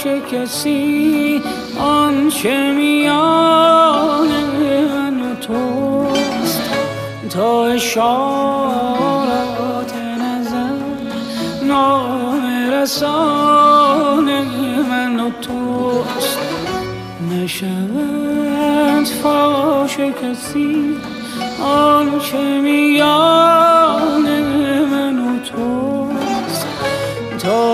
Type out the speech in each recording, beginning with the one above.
کسی آنچه میان من و توست، تا اشارات نظر نامه رسان من و توست. نشود فاش کسی آنچه میان من و توست، تا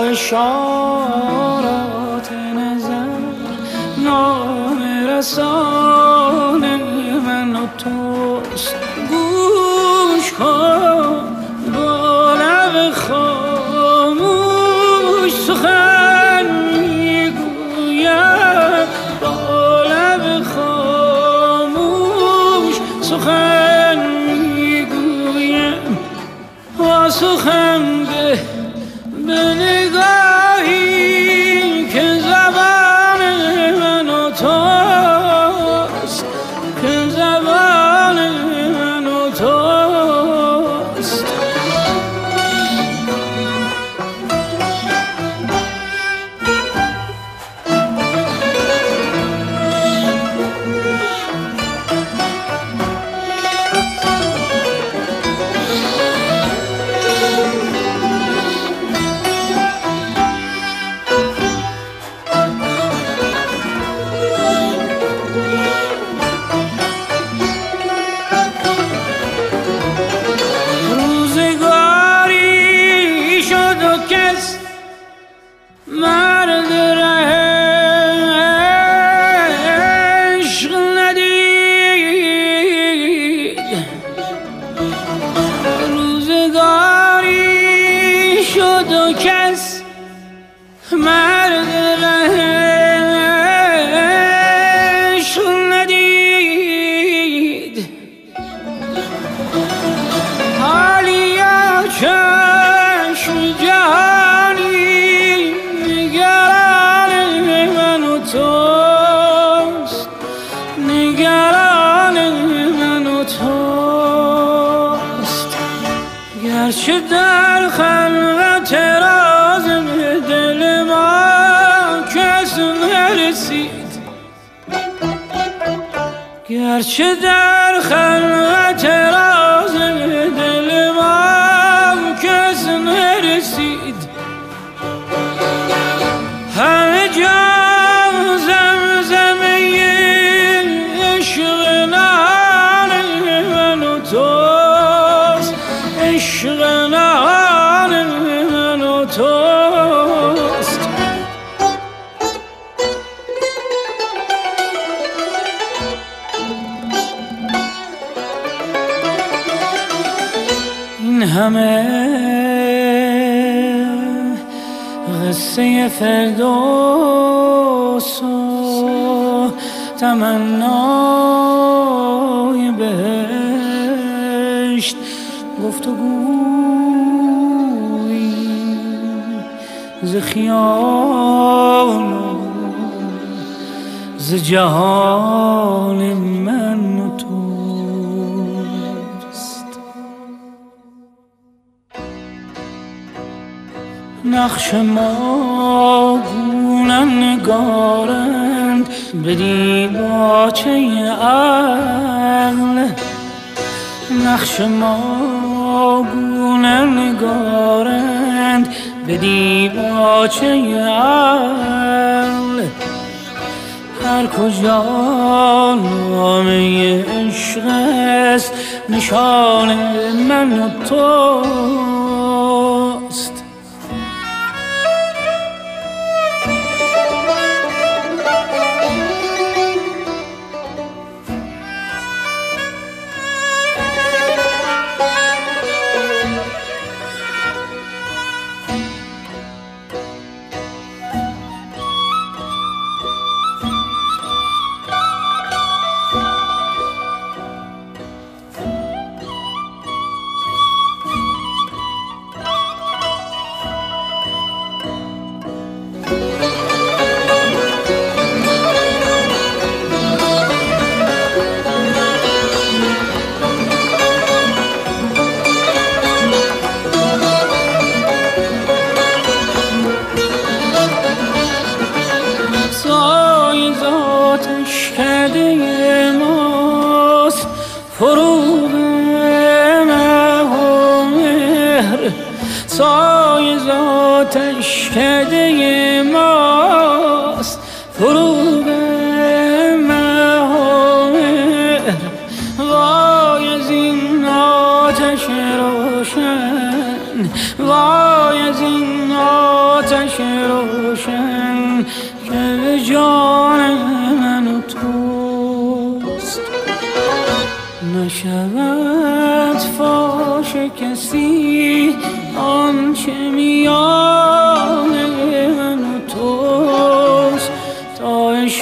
اشارات نظر نامه رسان من و توست. گوش کن با لب خاموش سخن میگویم، با لب خاموش سخن میگویم. با سخن به نگاهی که زبان من و توست، که زبان من و توست. مرد عشق ندید، روزگاری شد و کس مرد عشق ندید. حالیا چشم جهانی توست، نگران من و توست. گرچه در خلوت راز دل ما کس نرسید، گرچه در خلوت راز دل ما کس نرسید. همه جا زمزمه عشق نهان من و توست، عشق نهان من و توست. این همه قصه فردوس و تمنای بهشت، گفتگویی ز خیال و ز جهان من و توست. نقش ما گونه نگارند به دیباچه عقل، نقش ما گونه نگارند به دیباچه عقل. هر کجا نامه عشق است نشان من و توست. آتش کده ماست فروغ مهامر. وای از این آتش روشن، وای از این آتش روشن که به جان من و توست. نشود فاش کسی آنچه میان من و توست، تا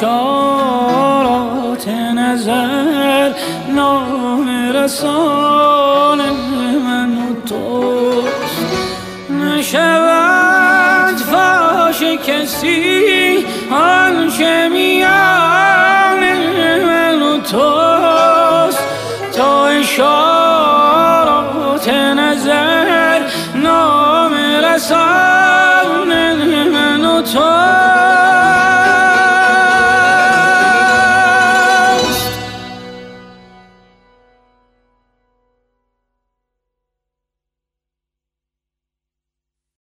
اشارات نظر نام رسان من و توست. نشود فاش کسی